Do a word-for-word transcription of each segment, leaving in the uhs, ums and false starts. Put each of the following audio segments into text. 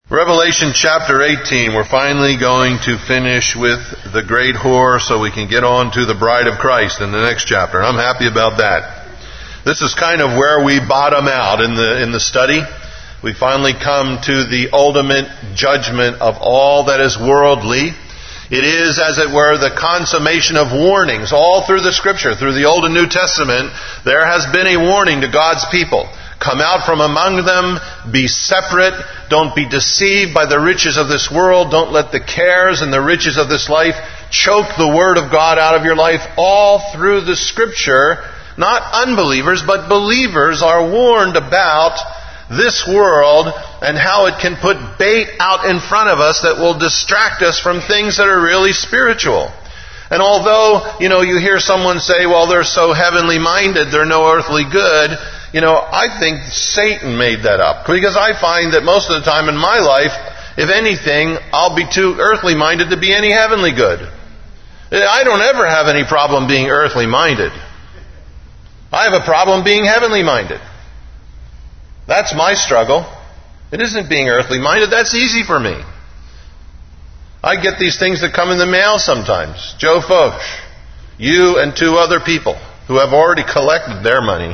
Revelation chapter eighteen, we're finally going to finish with the great whore so we can get on to the bride of Christ in the next chapter. I'm happy about that. This is kind of where we bottom out in the in the study. We finally come to the ultimate judgment of all that is worldly. It is, as it were, the consummation of warnings all through the Scripture, through the Old and New Testament. There has been a warning to God's people. Come out from among them, be separate, don't be deceived by the riches of this world, don't let the cares and the riches of this life choke the Word of God out of your life. All through the Scripture, not unbelievers, but believers are warned about this world and how it can put bait out in front of us that will distract us from things that are really spiritual. And although, you know, you hear someone say, well, they're so heavenly minded, they're no earthly good, you know, I think Satan made that up. Because I find that most of the time in my life, if anything, I'll be too earthly minded to be any heavenly good. I don't ever have any problem being earthly minded. I have a problem being heavenly minded. That's my struggle. It isn't being earthly minded. That's easy for me. I get these things that come in the mail sometimes. Joe Foch, you and two other people who have already collected their money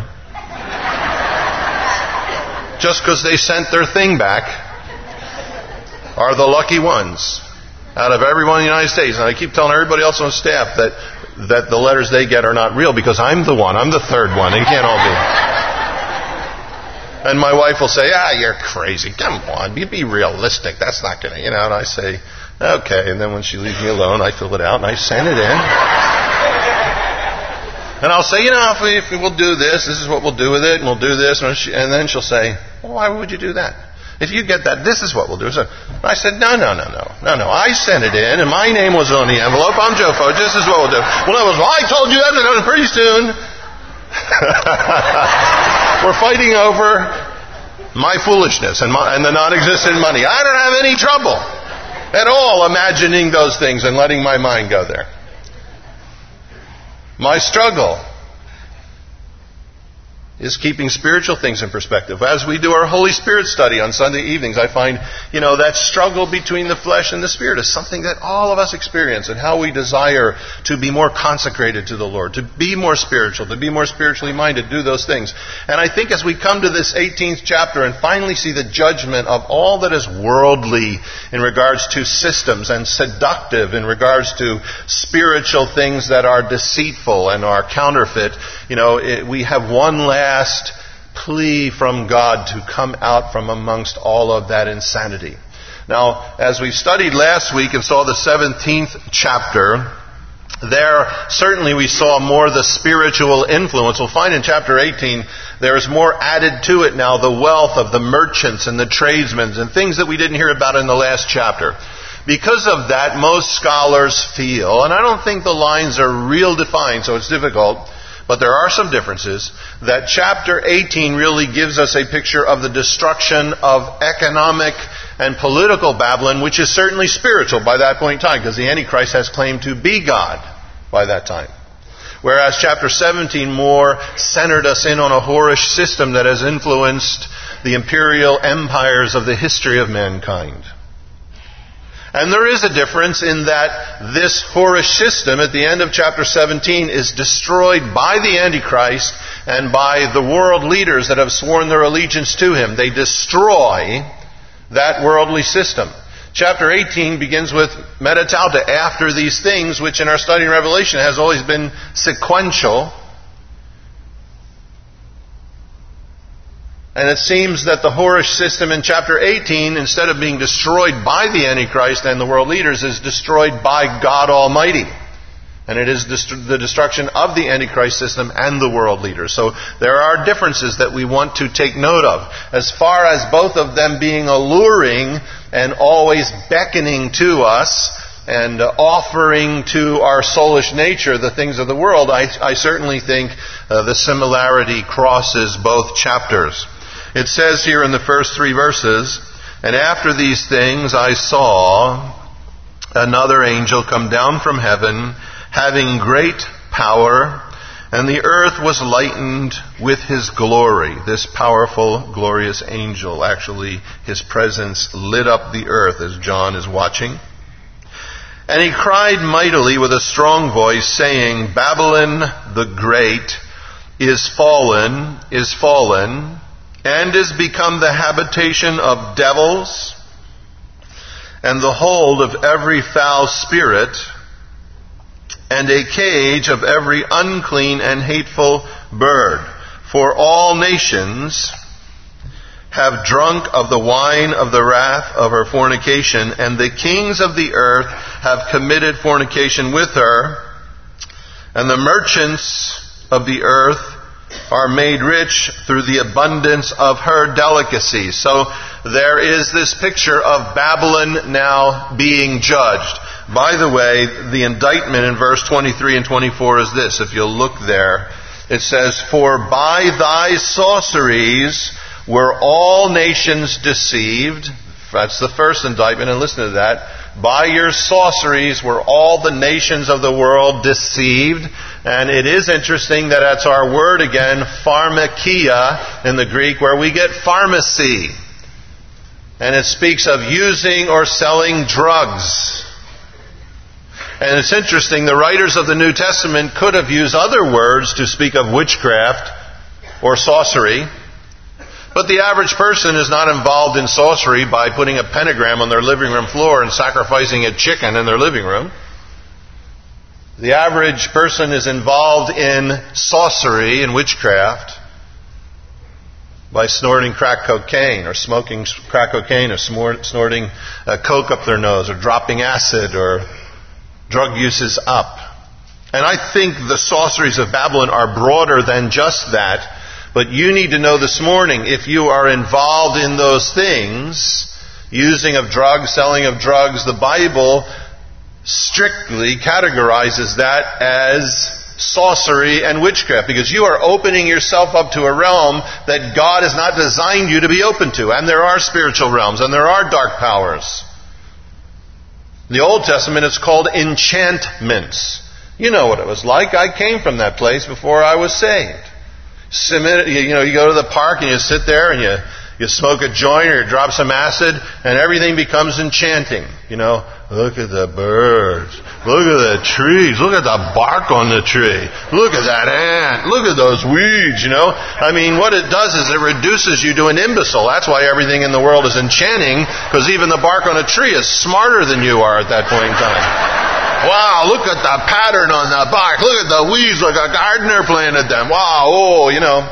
just because they sent their thing back are the lucky ones out of everyone in the United States. And I keep telling everybody else on staff that, that the letters they get are not real because I'm the one. I'm the third one. It can't all be. And my wife will say, ah, you're crazy. Come on, be, be realistic. That's not going to, you know. And I say, okay. And then when she leaves me alone, I fill it out and I send it in. And I'll say, you know, if, we, if we'll do this, this is what we'll do with it, and we'll do this. And, she, and then she'll say, well, why would you do that? If you get that, this is what we'll do. So I said, no, no, no, no. No, no. I sent it in, and my name was on the envelope. I'm Joe Foch. This is what we'll do. Well, I was, well, I told you that pretty soon. We're fighting over my foolishness and, my, and the non-existent money. I don't have any trouble at all imagining those things and letting my mind go there. My struggle is keeping spiritual things in perspective. As we do our Holy Spirit study on Sunday evenings, I find, you know, that struggle between the flesh and the Spirit is something that all of us experience, and how we desire to be more consecrated to the Lord, to be more spiritual, to be more spiritually minded, do those things. And I think as we come to this eighteenth chapter and finally see the judgment of all that is worldly in regards to systems and seductive in regards to spiritual things that are deceitful and are counterfeit, you know, it, we have one last Last plea from God to come out from amongst all of that insanity. Now, as we studied last week and saw the seventeenth chapter, there certainly we saw more the spiritual influence. We'll find in chapter eighteen there's more added to it now, the wealth of the merchants and the tradesmen and things that we didn't hear about in the last chapter. Because of that, most scholars feel, and I don't think the lines are real defined, so it's difficult, but there are some differences, that chapter eighteen really gives us a picture of the destruction of economic and political Babylon, which is certainly spiritual by that point in time, because the Antichrist has claimed to be God by that time. Whereas chapter seventeen more centered us in on a whorish system that has influenced the imperial empires of the history of mankind. And there is a difference in that this whorish system at the end of chapter seventeen is destroyed by the Antichrist and by the world leaders that have sworn their allegiance to him. They destroy that worldly system. Chapter eighteen begins with meta tauta, after these things, which in our study in Revelation has always been sequential. And it seems that the whorish system in chapter eighteen, instead of being destroyed by the Antichrist and the world leaders, is destroyed by God Almighty. And it is dest- the destruction of the Antichrist system and the world leaders. So there are differences that we want to take note of. As far as both of them being alluring and always beckoning to us and uh, offering to our soulish nature the things of the world, I, I certainly think uh, the similarity crosses both chapters. It says here in the first three verses, and after these things I saw another angel come down from heaven, having great power, And the earth was lightened with his glory. This powerful, glorious angel, actually, his presence lit up the earth as John is watching. And he cried mightily with a strong voice, saying, Babylon the Great is fallen, is fallen, and is become the habitation of devils, and the hold of every foul spirit, and a cage of every unclean and hateful bird. For all nations have drunk of the wine of the wrath of her fornication, and the kings of the earth have committed fornication with her, and the merchants of the earth are made rich through the abundance of her delicacies. So there is this picture of Babylon now being judged. By the way, the indictment in verse twenty-three and twenty-four is this. If you'll look there, it says, For by thy sorceries were all nations deceived. That's the first indictment, and listen to that. By your sorceries were all the nations of the world deceived. And it is interesting that that's our word again, pharmakia in the Greek, where we get pharmacy. And it speaks of using or selling drugs. And it's interesting, the writers of the New Testament could have used other words to speak of witchcraft or sorcery. But the average person is not involved in sorcery by putting a pentagram on their living room floor and sacrificing a chicken in their living room. The average person is involved in sorcery and witchcraft by snorting crack cocaine or smoking crack cocaine or snorting uh, coke up their nose or dropping acid or drug use is up. And I think the sorceries of Babylon are broader than just that. But you need to know this morning, if you are involved in those things, using of drugs, selling of drugs, the Bible strictly categorizes that as sorcery and witchcraft, because you are opening yourself up to a realm that God has not designed you to be open to. And there are spiritual realms, and there are dark powers. In the Old Testament, it's called enchantments. You know what it was like. I came from that place before I was saved. You know, you go to the park and you sit there and you, you smoke a joint or you drop some acid and everything becomes enchanting. You know, look at the birds. Look at the trees. Look at the bark on the tree. Look at that ant. Look at those weeds, you know. I mean, what it does is it reduces you to an imbecile. That's why everything in the world is enchanting, because even the bark on a tree is smarter than you are at that point in time. Wow, look at the pattern on the bark. Look at the weeds like a gardener planted them. Wow, oh, you know.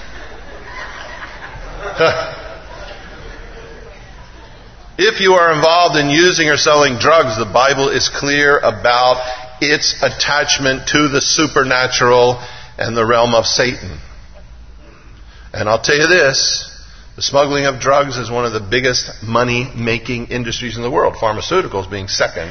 If you are involved in using or selling drugs, the Bible is clear about its attachment to the supernatural and the realm of Satan. And I'll tell you this, the smuggling of drugs is one of the biggest money-making industries in the world, pharmaceuticals being second.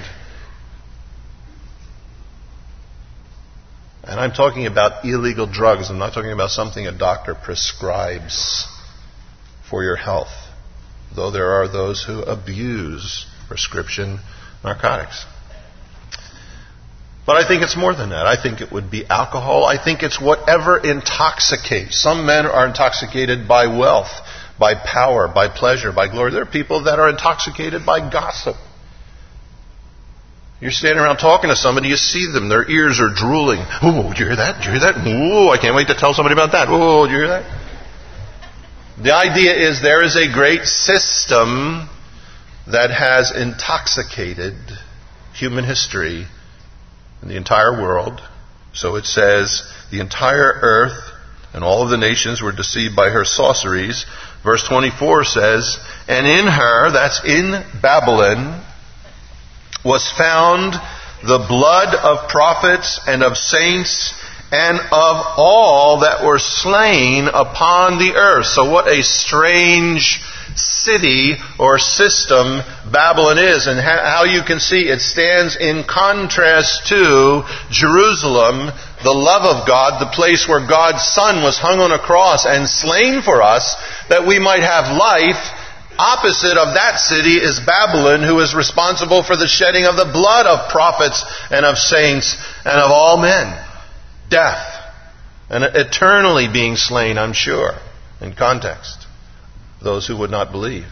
And I'm talking about illegal drugs. I'm not talking about something a doctor prescribes for your health, though there are those who abuse prescription narcotics. But I think it's more than that. I think it would be alcohol. I think it's whatever intoxicates. Some men are intoxicated by wealth, by power, by pleasure, by glory. There are people that are intoxicated by gossip. You're standing around talking to somebody, you see them, their ears are drooling. Oh, did you hear that? Did you hear that? Oh, I can't wait to tell somebody about that. Oh, did you hear that? The idea is there is a great system that has intoxicated human history in the entire world. So it says, the entire earth and all of the nations were deceived by her sorceries. Verse twenty-four says, and in her, that's in Babylon, was found the blood of prophets and of saints and of all that were slain upon the earth. So what a strange city or system Babylon is, and how you can see it stands in contrast to Jerusalem, the love of God, the place where God's Son was hung on a cross and slain for us that we might have life. Opposite of that city is Babylon, who is responsible for the shedding of the blood of prophets and of saints and of all men. Death. and eternally being slain, I'm sure, in context. Those who would not believe.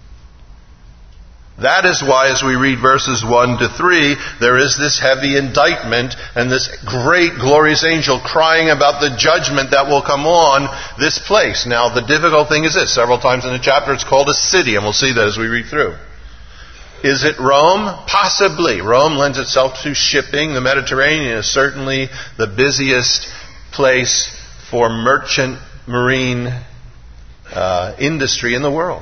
That is why, as we read verses one to three, there is this heavy indictment and this great glorious angel crying about the judgment that will come on this place. Now, the difficult thing is this. Several times in the chapter it's called a city, and we'll see that as we read through. Is it Rome? Possibly. Rome lends itself to shipping. The Mediterranean is certainly the busiest place for merchant marine uh, industry in the world.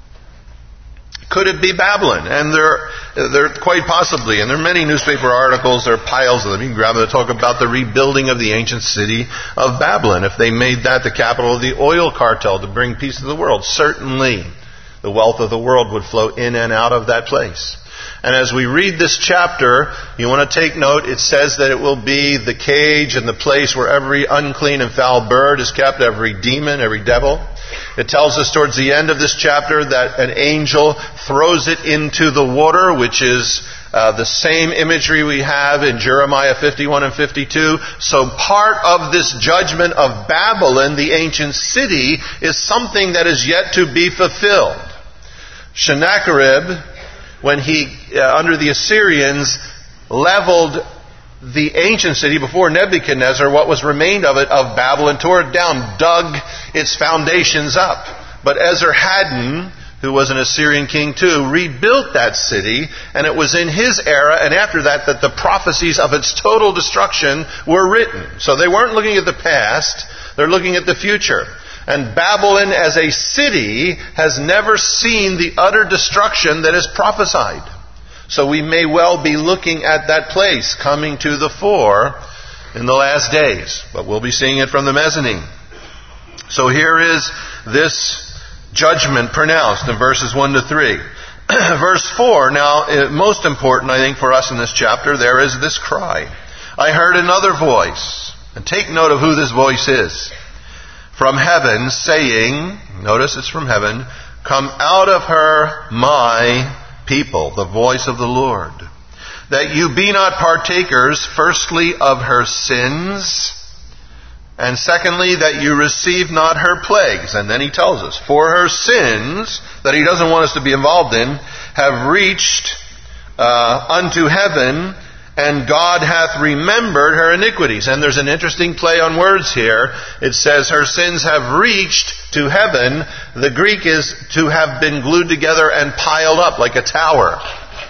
Could it be Babylon? And there, there quite possibly, and there are many newspaper articles, there are piles of them. You can grab them to talk about the rebuilding of the ancient city of Babylon. If they made that the capital of the oil cartel to bring peace to the world, certainly the wealth of the world would flow in and out of that place. And as we read this chapter, you want to take note, it says that it will be the cage and the place where every unclean and foul bird is kept, every demon, every devil. It tells us towards the end of this chapter that an angel throws it into the water, which is uh, the same imagery we have in Jeremiah fifty-one and fifty-two. So part of this judgment of Babylon, the ancient city, is something that is yet to be fulfilled. Sennacherib, when he, uh, under the Assyrians, leveled the ancient city before Nebuchadnezzar, what was remained of it, of Babylon, tore it down, dug its foundations up. But Esarhaddon, who was an Assyrian king too, rebuilt that city, and it was in his era, and after that, that the prophecies of its total destruction were written. So they weren't looking at the past, they're looking at the future. And Babylon as a city has never seen the utter destruction that is prophesied. So we may well be looking at that place coming to the fore in the last days. But we'll be seeing it from the mezzanine. So here is this judgment pronounced in verses one to three. Verse four, now most important I think for us in this chapter, there is this cry. I heard another voice. And take note of who this voice is. From heaven saying, notice it's from heaven, come out of her, my people, the voice of the Lord, that you be not partakers, firstly, of her sins, and secondly, that you receive not her plagues. And then he tells us, for her sins, that he doesn't want us to be involved in, have reached uh, unto heaven, and God hath remembered her iniquities. And there's an interesting play on words here. It says her sins have reached to heaven. The Greek is to have been glued together and piled up like a tower.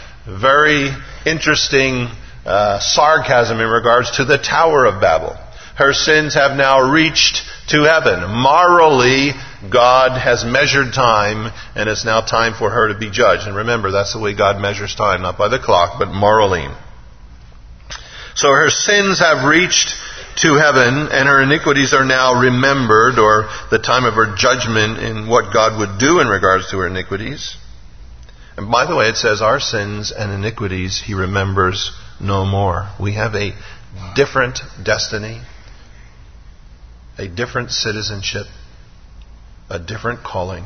Very interesting uh, sarcasm in regards to the Tower of Babel. Her sins have now reached to heaven. Morally, God has measured time, and it's now time for her to be judged. And remember, that's the way God measures time, not by the clock, but morally. So her sins have reached to heaven, and her iniquities are now remembered, or the time of her judgment in what God would do in regards to her iniquities. And by the way, it says our sins and iniquities he remembers no more. We have a different destiny, a different citizenship, a different calling.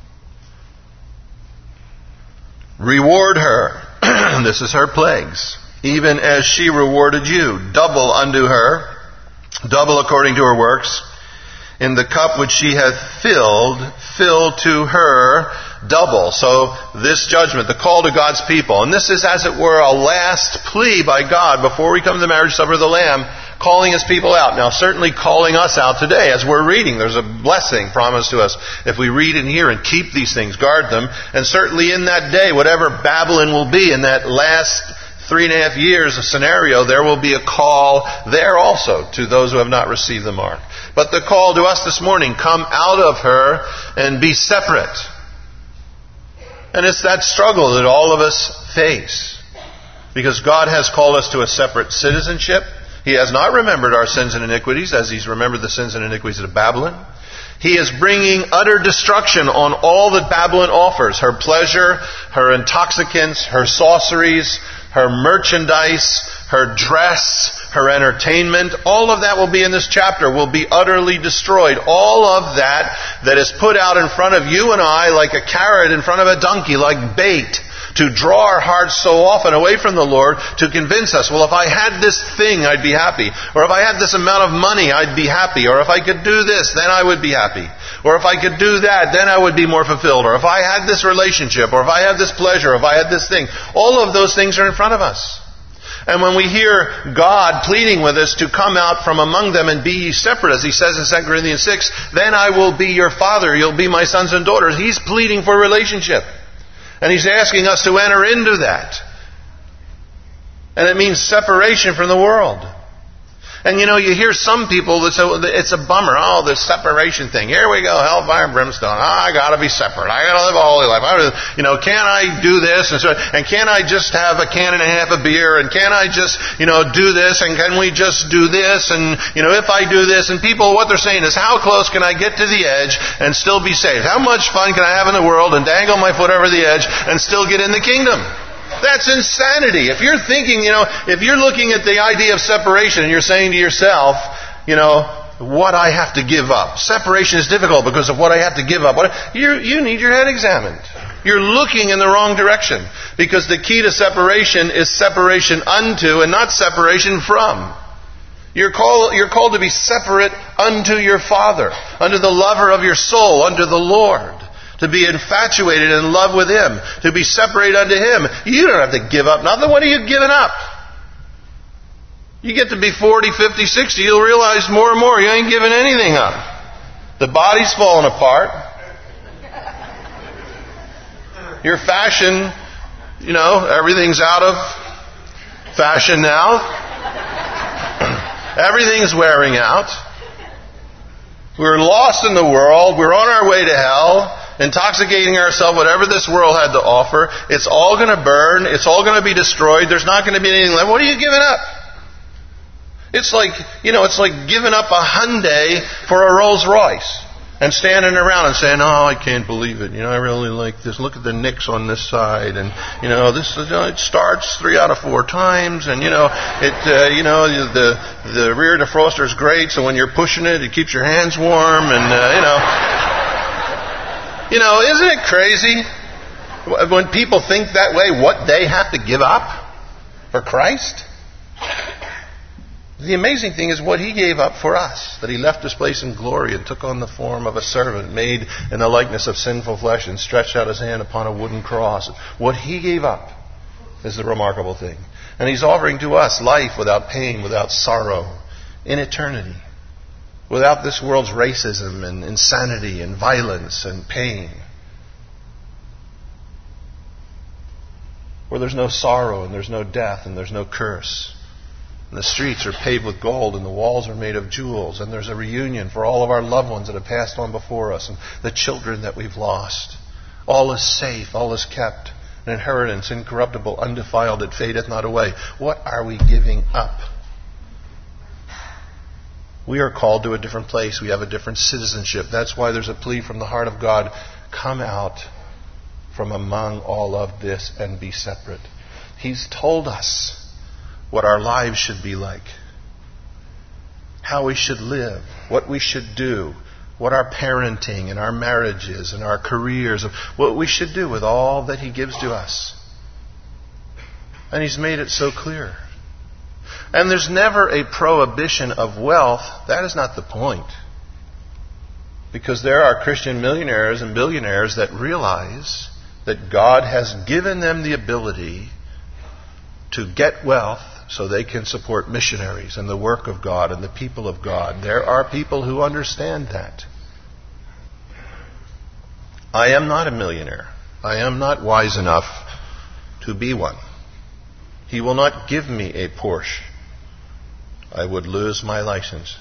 Reward her. This is her plagues. Even as she rewarded you, double unto her, double according to her works. In the cup which she hath filled, fill to her double. So this judgment, the call to God's people, and this is as it were a last plea by God before we come to the marriage supper of the Lamb, calling His people out. Now certainly calling us out today as we're reading. There's a blessing promised to us if we read and hear and keep these things, guard them. And certainly in that day, whatever Babylon will be in that last three and a half years of scenario, there will be a call there also to those who have not received the mark. But the call to us this morning, come out of her and be separate. And it's that struggle that all of us face. Because God has called us to a separate citizenship. He has not remembered our sins and iniquities as He's remembered the sins and iniquities of Babylon. He is bringing utter destruction on all that Babylon offers. Her pleasure, her intoxicants, her sorceries, her merchandise, her dress, her entertainment, all of that will be in this chapter, will be utterly destroyed. All of that that is put out in front of you and I like a carrot in front of a donkey, like bait, to draw our hearts so often away from the Lord to convince us, well, if I had this thing, I'd be happy. Or if I had this amount of money, I'd be happy. Or if I could do this, then I would be happy. Or if I could do that, then I would be more fulfilled. Or if I had this relationship, or if I had this pleasure, or if I had this thing. All of those things are in front of us. And when we hear God pleading with us to come out from among them and be ye separate, as he says in Second Corinthians six, then I will be your father, you'll be my sons and daughters. He's pleading for relationship. And he's asking us to enter into that. And it means separation from the world. And you know, you hear some people that say, it's a bummer. Oh, this separation thing. Here we go, hellfire and brimstone. Oh, I gotta be separate. I gotta live a holy life. I, you know, can I do this? And so, and can I just have a can and a half of beer? And can I just, you know, do this? And can we just do this? And, you know, if I do this, and people, what they're saying is, how close can I get to the edge and still be saved? How much fun can I have in the world and dangle my foot over the edge and still get in the kingdom? That's insanity. If you're thinking, you know, if you're looking at the idea of separation and you're saying to yourself, you know, what I have to give up. Separation is difficult because of what I have to give up. What, you you need your head examined. You're looking in the wrong direction. Because the key to separation is separation unto and not separation from. You're called, you're called to be separate unto your Father, unto the lover of your soul, unto the Lord. To be infatuated in love with Him. To be separated unto Him. You don't have to give up nothing. What are you giving up? You get to be forty, fifty, sixty, you'll realize more and more you ain't giving anything up. The body's falling apart. Your fashion, you know, everything's out of fashion now. Everything's wearing out. We're lost in the world. We're on our way to hell. Intoxicating ourselves, whatever this world had to offer. It's all going to burn. It's all going to be destroyed. There's not going to be anything left. What are you giving up? It's like, you know, it's like giving up a Hyundai for a Rolls Royce. And standing around and saying, oh, I can't believe it. You know, I really like this. Look at the nicks on this side. And, you know, this you know, it starts three out of four times. And, you know, it, uh, you know, the the rear defroster is great. So when you're pushing it, it keeps your hands warm. And, uh, you know... You know, isn't it crazy when people think that way, what they have to give up for Christ? The amazing thing is what He gave up for us, that He left His place in glory and took on the form of a servant, made in the likeness of sinful flesh, and stretched out His hand upon a wooden cross. What He gave up is the remarkable thing. And He's offering to us life without pain, without sorrow, in eternity. Without this world's racism and insanity and violence and pain. Where there's no sorrow and there's no death and there's no curse. And the streets are paved with gold and the walls are made of jewels. And there's a reunion for all of our loved ones that have passed on before us and the children that we've lost. All is safe, all is kept. An inheritance, incorruptible, undefiled, that fadeth not away. What are we giving up? We are called to a different place. We have a different citizenship. That's why there's a plea from the heart of God. Come out from among all of this and be separate. He's told us what our lives should be like. How we should live. What we should do. What our parenting and our marriages and our careers. What we should do with all that He gives to us. And He's made it so clear. And there's never a prohibition of wealth. That is not the point. Because there are Christian millionaires and billionaires that realize that God has given them the ability to get wealth so they can support missionaries and the work of God and the people of God. There are people who understand that. I am not a millionaire. I am not wise enough to be one. He will not give me a Porsche. I would lose my license.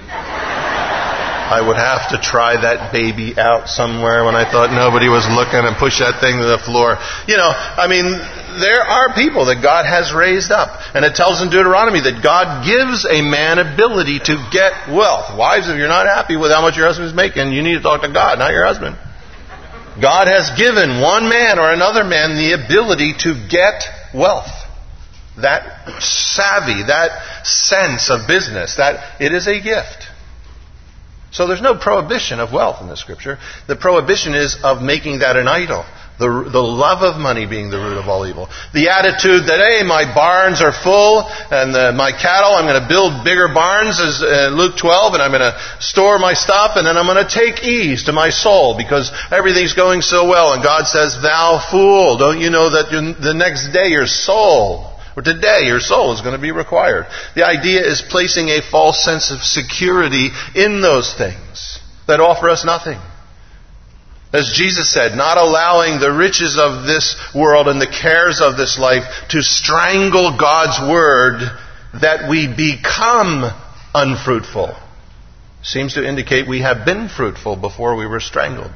I would have to try that baby out somewhere when I thought nobody was looking and push that thing to the floor. You know, I mean, there are people that God has raised up. And it tells in Deuteronomy that God gives a man ability to get wealth. Wives, if you're not happy with how much your husband is making, you need to talk to God, not your husband. God has given one man or another man the ability to get wealth. That savvy, that sense of business, that it is a gift. So there's no prohibition of wealth in the Scripture. The prohibition is of making that an idol. The, the love of money being the root of all evil. The attitude that, hey, my barns are full and the, my cattle, I'm going to build bigger barns as uh, Luke twelve, and I'm going to store my stuff, and then I'm going to take ease to my soul because everything's going so well. And God says, thou fool, don't you know that the next day your soul, or today your soul is going to be required. The idea is placing a false sense of security in those things that offer us nothing. As Jesus said, not allowing the riches of this world and the cares of this life to strangle God's word that we become unfruitful. Seems to indicate we have been fruitful before we were strangled.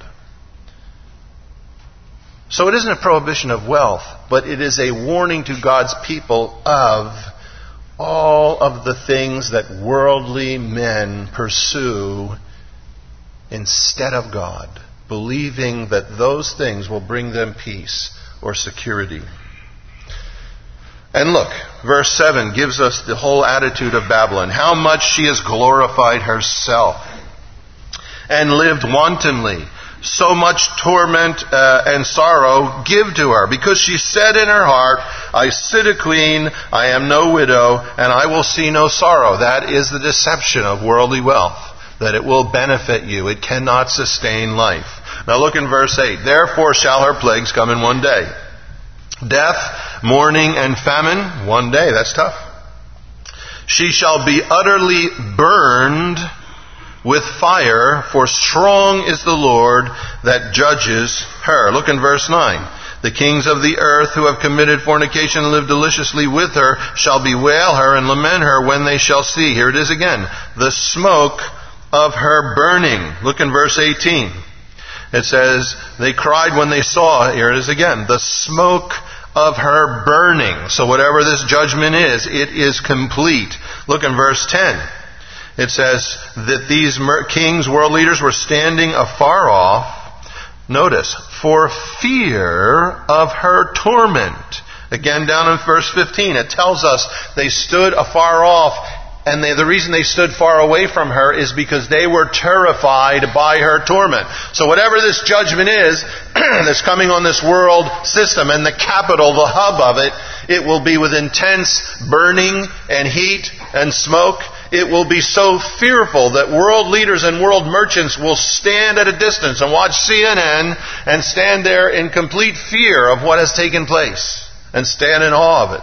So it isn't a prohibition of wealth, but it is a warning to God's people of all of the things that worldly men pursue instead of God, believing that those things will bring them peace or security. And look, verse seven gives us the whole attitude of Babylon. How much she has glorified herself and lived wantonly. So much torment uh, and sorrow give to her, because she said in her heart, I sit a queen, I am no widow, and I will see no sorrow. That is the deception of worldly wealth, that it will benefit you. It cannot sustain life. Now look in verse eight. Therefore shall her plagues come in one day. Death, mourning, and famine. One day. That's tough. She shall be utterly burned with fire, for strong is the Lord that judges her. Look in verse nine. The kings of the earth who have committed fornication and lived deliciously with her shall bewail her and lament her when they shall see. Here it is again. The smoke of her burning. Look in verse eighteen. It says, they cried when they saw, here it is again, the smoke of her burning. So whatever this judgment is, it is complete. Look in verse ten. It says that these kings, world leaders, were standing afar off. Notice, for fear of her torment. Again, down in verse fifteen, it tells us they stood afar off. And they, the reason they stood far away from her is because they were terrified by her torment. So whatever this judgment is that's coming on this world system, and the capital, the hub of it, it will be with intense burning and heat and smoke. It will be so fearful that world leaders and world merchants will stand at a distance and watch C N N and stand there in complete fear of what has taken place and stand in awe of it.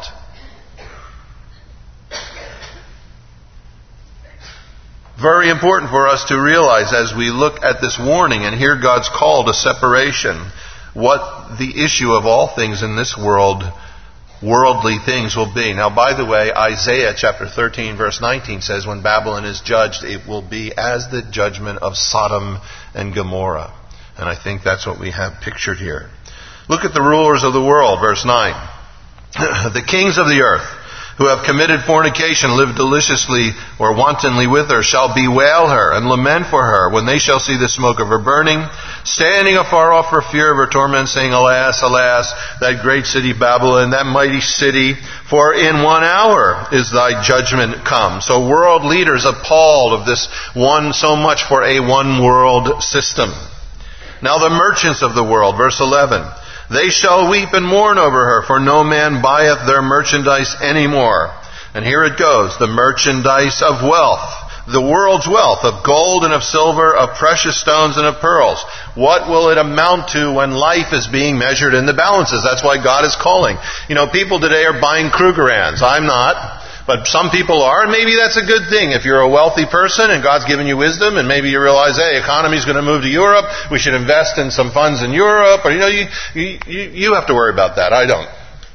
Very important for us to realize as we look at this warning and hear God's call to separation, what the issue of all things in this world, worldly things, will be. Now, by the way, Isaiah chapter thirteen verse nineteen says when Babylon is judged, it will be as the judgment of Sodom and Gomorrah. And I think that's what we have pictured here. Look at the rulers of the world, verse nine. The kings of the earth who have committed fornication, lived deliciously or wantonly with her, shall bewail her and lament for her when they shall see the smoke of her burning, standing afar off for fear of her torment, saying, Alas, alas, that great city Babylon, that mighty city, for in one hour is thy judgment come. So world leaders appalled of this one, so much for a one world system. Now the merchants of the world, verse eleven, they shall weep and mourn over her, for no man buyeth their merchandise any more. And here it goes, the merchandise of wealth, the world's wealth, of gold and of silver, of precious stones and of pearls. What will it amount to when life is being measured in the balances? That's why God is calling. You know, people today are buying Krugerrands. I'm not. But some people are, and maybe that's a good thing. If you're a wealthy person and God's given you wisdom, and maybe you realize, hey, economy's going to move to Europe, we should invest in some funds in Europe, or, you know, you, you, you have to worry about that. I don't.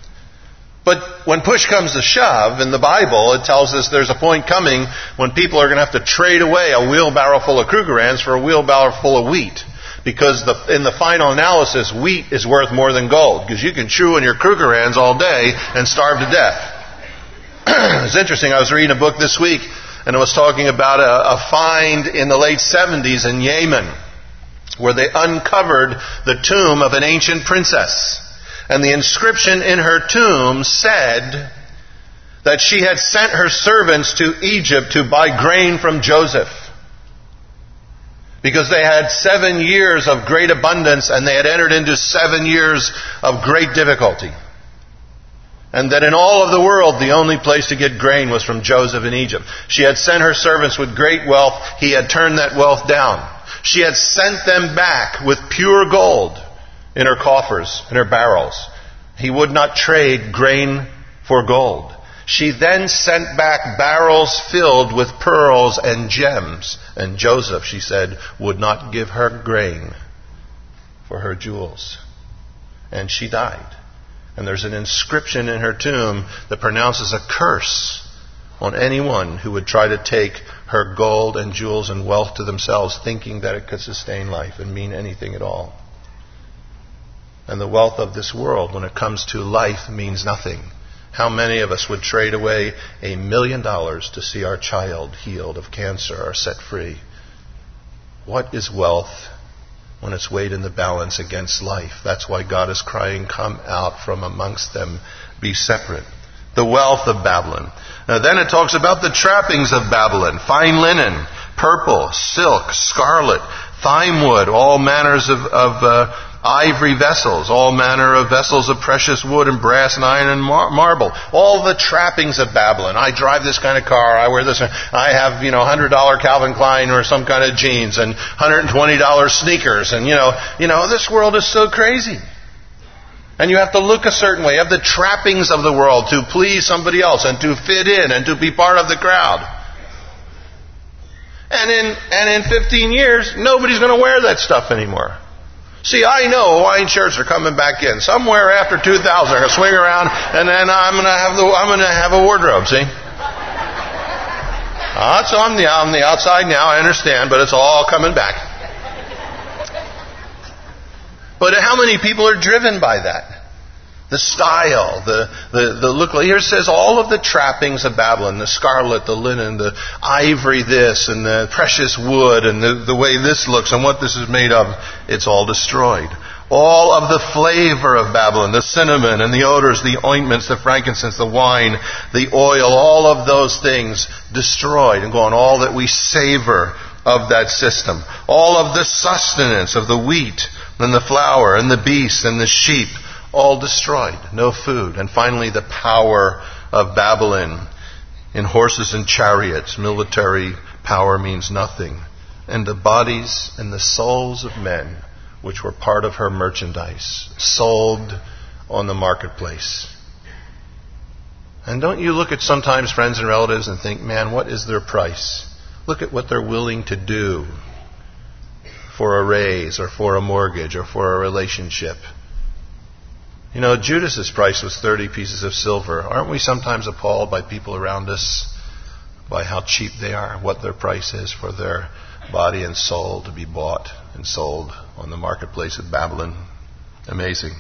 But when push comes to shove, in the Bible, it tells us there's a point coming when people are going to have to trade away a wheelbarrow full of Krugerrands for a wheelbarrow full of wheat. Because the, in the final analysis, wheat is worth more than gold. Because you can chew on your Krugerrands all day and starve to death. It's interesting. I was reading a book this week, and it was talking about a, a find in the late seventies in Yemen, where they uncovered the tomb of an ancient princess. And the inscription in her tomb said that she had sent her servants to Egypt to buy grain from Joseph. Because they had seven years of great abundance and they had entered into seven years of great difficulty. And that in all of the world, the only place to get grain was from Joseph in Egypt. She had sent her servants with great wealth. He had turned that wealth down. She had sent them back with pure gold in her coffers, in her barrels. He would not trade grain for gold. She then sent back barrels filled with pearls and gems. And Joseph, she said, would not give her grain for her jewels. And she died. And there's an inscription in her tomb that pronounces a curse on anyone who would try to take her gold and jewels and wealth to themselves, thinking that it could sustain life and mean anything at all. And the wealth of this world, when it comes to life, means nothing. How many of us would trade away a million dollars to see our child healed of cancer or set free? What is wealth when it's weighed in the balance against life? That's why God is crying, come out from amongst them, be separate. The wealth of Babylon. Now then it talks about the trappings of Babylon. Fine linen, purple, silk, scarlet, thyme wood, all manners of, of uh, ivory vessels, all manner of vessels of precious wood and brass and iron and mar- marble. All the trappings of Babylon. I drive this kind of car. I wear this. I have, you know, one hundred dollars Calvin Klein or some kind of jeans and one hundred twenty dollars sneakers. And, you know, you know, this world is so crazy. And you have to look a certain way. You have the trappings of the world to please somebody else and to fit in and to be part of the crowd. And in, and in fifteen years, nobody's going to wear that stuff anymore. See, I know Hawaiian shirts are coming back in. Somewhere after two thousand, they're going to swing around, and then I'm going to have the I'm going to have a wardrobe. See, uh, it's on the on the outside now. I understand, but it's all coming back. But how many people are driven by that? The style, the, the, the look. Here it says all of the trappings of Babylon, the scarlet, the linen, the ivory this, and the precious wood, and the, the way this looks and what this is made of, it's all destroyed. All of the flavor of Babylon, the cinnamon and the odors, the ointments, the frankincense, the wine, the oil, all of those things destroyed and gone. All that we savor of that system. All of the sustenance of the wheat and the flour and the beasts and the sheep, all destroyed. No food. And finally, the power of Babylon in horses and chariots. Military power means nothing. And the bodies and the souls of men, which were part of her merchandise, sold on the marketplace. And don't you look at sometimes friends and relatives and think, man, what is their price? Look at what they're willing to do for a raise or for a mortgage or for a relationship. You know, Judas's price was thirty pieces of silver. Aren't we sometimes appalled by people around us, by how cheap they are, what their price is for their body and soul to be bought and sold on the marketplace of Babylon? Amazing.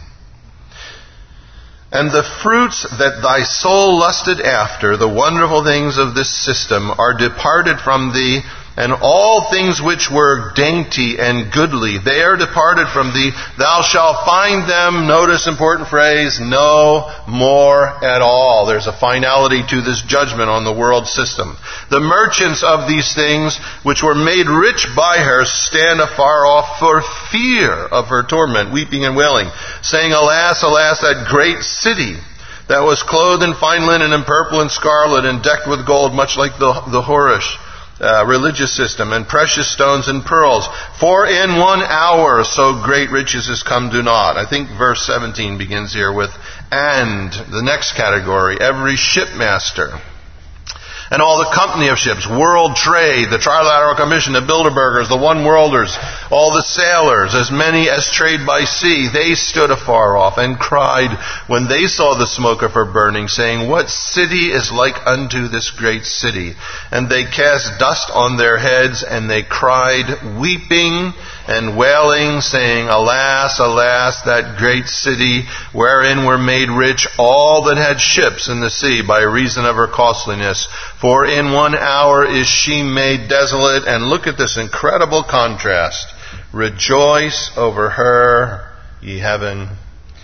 And the fruits that thy soul lusted after, the wonderful things of this system, are departed from thee, and all things which were dainty and goodly, they are departed from thee. Thou shalt find them, notice important phrase, no more at all. There's a finality to this judgment on the world system. The merchants of these things, which were made rich by her, stand afar off for fear of her torment, weeping and wailing, saying, Alas, alas, that great city that was clothed in fine linen and purple and scarlet and decked with gold, much like the, the Horish Uh, religious system, and precious stones and pearls. For in one hour so great riches is come to naught. I think verse seventeen begins here with, and the next category, every shipmaster and all the company of ships, world trade, the Trilateral Commission, the Bilderbergers, the One Worlders, all the sailors, as many as trade by sea, they stood afar off and cried when they saw the smoke of her burning, saying, What city is like unto this great city? And they cast dust on their heads, and they cried, weeping and wailing, saying, Alas, alas, that great city, wherein were made rich all that had ships in the sea by reason of her costliness. For in one hour is she made desolate. And look at this incredible contrast. Rejoice over her, ye heaven,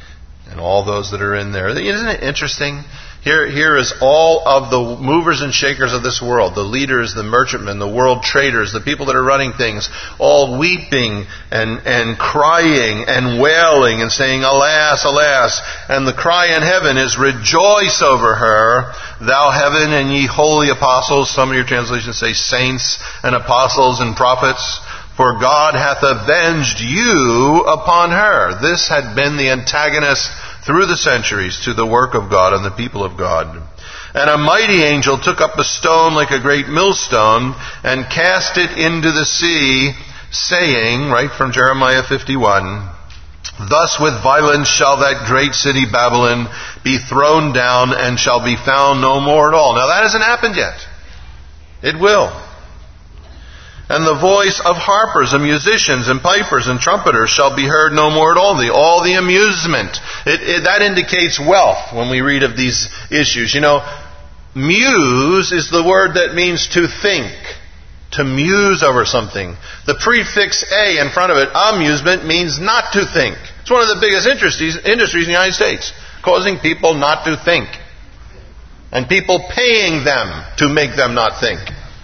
and all those that are in there. Isn't it interesting? Here, here is all of the movers and shakers of this world, the leaders, the merchantmen, the world traders, the people that are running things, all weeping and, and crying and wailing and saying, alas, alas. And the cry in heaven is, rejoice over her, thou heaven and ye holy apostles. Some of your translations say saints and apostles and prophets. For God hath avenged you upon her. This had been the antagonist through the centuries to the work of God and the people of God. And a mighty angel took up a stone like a great millstone and cast it into the sea, saying, right from Jeremiah fifty-one, thus with violence shall that great city Babylon be thrown down and shall be found no more at all. Now that hasn't happened yet. It will. And the voice of harpers and musicians and pipers and trumpeters shall be heard no more at all. The, all the amusement. It, it, that indicates wealth when we read of these issues. You know, muse is the word that means to think. To muse over something. The prefix A in front of it, amusement, means not to think. It's one of the biggest industries, industries in the United States. Causing people not to think. And people paying them to make them not think.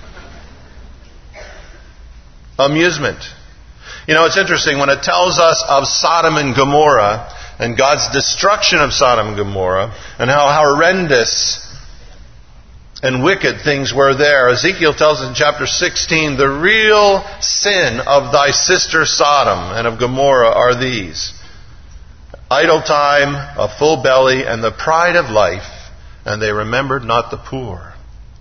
Amusement. You know, it's interesting when it tells us of Sodom and Gomorrah and God's destruction of Sodom and Gomorrah and how horrendous and wicked things were there. Ezekiel tells us in chapter sixteen, the real sin of thy sister Sodom and of Gomorrah are these: idle time, a full belly, and the pride of life, and they remembered not the poor.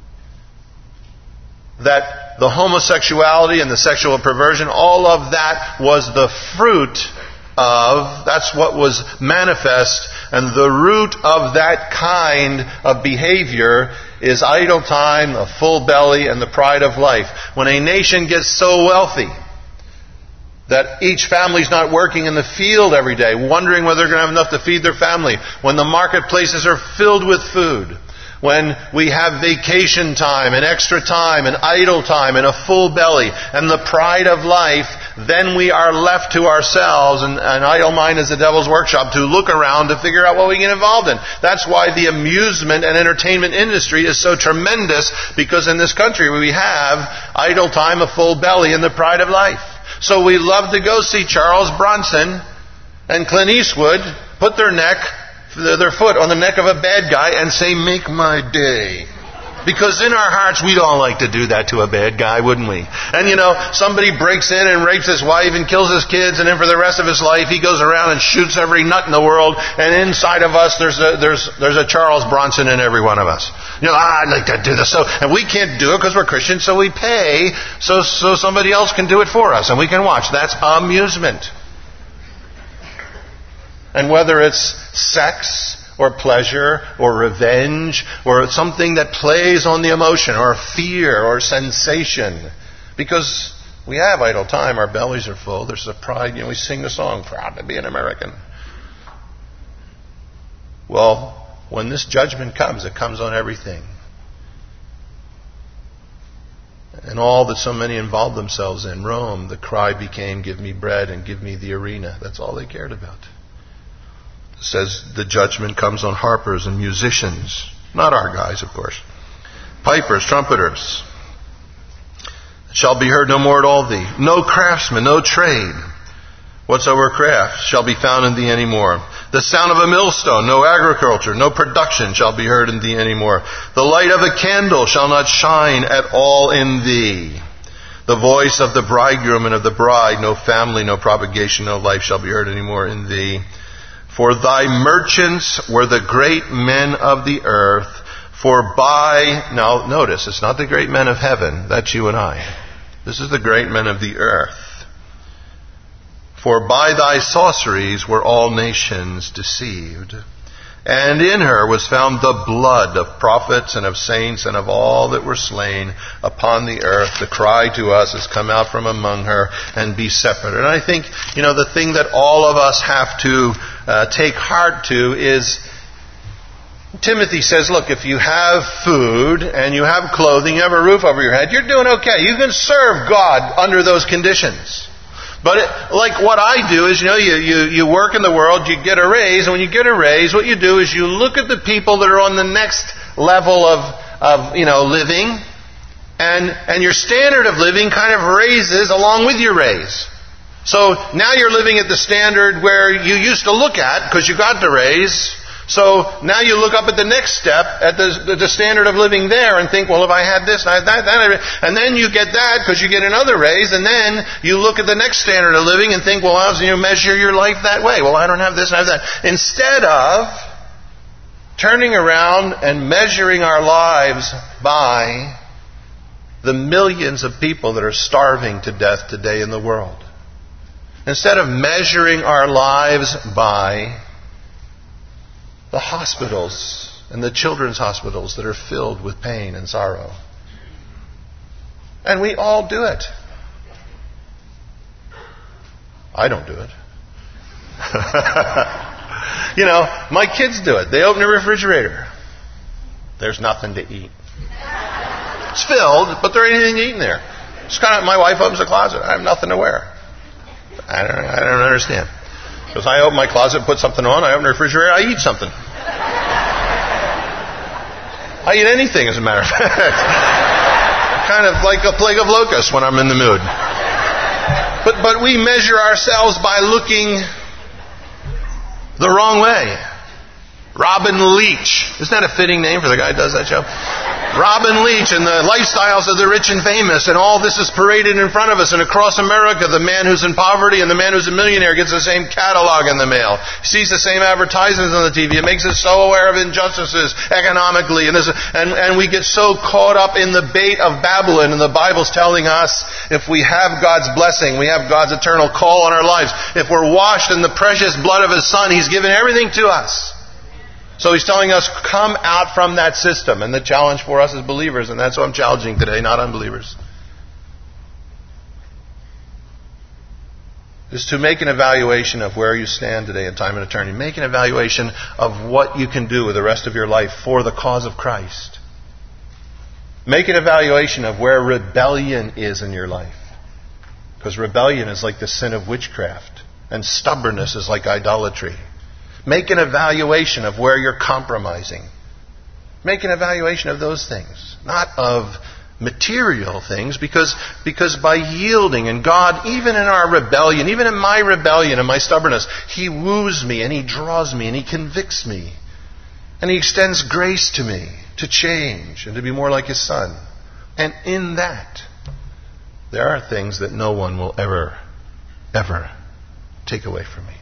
That the homosexuality and the sexual perversion, all of that was the fruit of, that's what was manifest, and the root of that kind of behavior is idle time, a full belly, and the pride of life. When a nation gets so wealthy that each family's not working in the field every day, wondering whether they're going to have enough to feed their family, when the marketplaces are filled with food, when we have vacation time and extra time and idle time and a full belly and the pride of life, then we are left to ourselves, and an idle mind is the devil's workshop, to look around to figure out what we get involved in. That's why the amusement and entertainment industry is so tremendous, because in this country we have idle time, a full belly, and the pride of life. So we love to go see Charles Bronson and Clint Eastwood put their neck their foot on the neck of a bad guy and say, make my day. Because in our hearts, we'd all like to do that to a bad guy, wouldn't we? And you know, somebody breaks in and rapes his wife and kills his kids, and then for the rest of his life, he goes around and shoots every nut in the world, and inside of us, there's a, there's, there's a Charles Bronson in every one of us. You know, ah, I'd like to do this. So, and we can't do it because we're Christians, so we pay so, so somebody else can do it for us, and we can watch. That's amusement. And whether it's sex or pleasure or revenge or something that plays on the emotion or fear or sensation, because we have idle time, our bellies are full, there's a pride, you know, we sing the song, proud to be an American. Well, when this judgment comes, it comes on everything. And all that so many involved themselves in. Rome, the cry became, give me bread and give me the arena. That's all they cared about. It says the judgment comes on harpers and musicians. Not our guys, of course. Pipers, trumpeters. It shall be heard no more at all thee. No craftsman, no trade. Whatsoever craft shall be found in thee any more. The sound of a millstone, no agriculture, no production shall be heard in thee any more. The light of a candle shall not shine at all in thee. The voice of the bridegroom and of the bride, no family, no propagation, no life shall be heard any more in thee. For thy merchants were the great men of the earth, for by, now notice, it's not the great men of heaven, that's you and I. This is the great men of the earth. For by thy sorceries were all nations deceived. And in her was found the blood of prophets and of saints and of all that were slain upon the earth. The cry to us has come out from among her, and be separate. And I think, you know, the thing that all of us have to uh, take heart to is, Timothy says, look, if you have food and you have clothing, you have a roof over your head, you're doing okay. You can serve God under those conditions. But it, like what I do is, you know, you, you, you work in the world, you get a raise, and when you get a raise, what you do is you look at the people that are on the next level of, of you know, living, and, and your standard of living kind of raises along with your raise. So now you're living at the standard where you used to look at because you got the raise. So now you look up at the next step, at the, the standard of living there, and think, well, if I had this, and I had that, that, and then you get that because you get another raise, and then you look at the next standard of living and think, well, how do you measure your life that way? Well, I don't have this, and I have that. Instead of turning around and measuring our lives by the millions of people that are starving to death today in the world. Instead of measuring our lives by the hospitals and the children's hospitals that are filled with pain and sorrow. And we all do it. I don't do it. You know, my kids do it. They open the refrigerator. There's nothing to eat. It's filled, but there ain't anything to eat in there. It's kind of, my wife opens the closet. I have nothing to wear. I don't, I don't understand. Because I open my closet, put something on, I open the refrigerator, I eat something. I eat anything, as a matter of fact. Kind of like a plague of locusts when I'm in the mood. But but we measure ourselves by looking the wrong way. Robin Leach. Isn't that a fitting name for the guy who does that show? Robin Leach and the lifestyles of the rich and famous, and all this is paraded in front of us. And across America, the man who's in poverty and the man who's a millionaire gets the same catalog in the mail. He sees the same advertisements on the T V. It makes us so aware of injustices economically. And, this, and, and we get so caught up in the bait of Babylon. And the Bible's telling us, if we have God's blessing, we have God's eternal call on our lives. If we're washed in the precious blood of His Son, He's given everything to us. So He's telling us, come out from that system. And the challenge for us as believers, and that's what I'm challenging today, not unbelievers, is to make an evaluation of where you stand today in time and eternity. Make an evaluation of what you can do with the rest of your life for the cause of Christ. Make an evaluation of where rebellion is in your life. Because rebellion is like the sin of witchcraft, and stubbornness is like idolatry. Make an evaluation of where you're compromising. Make an evaluation of those things, not of material things, because, because by yielding, and God, even in our rebellion, even in my rebellion and my stubbornness, He woos me and He draws me and He convicts me. And He extends grace to me to change and to be more like His Son. And in that, there are things that no one will ever, ever take away from me.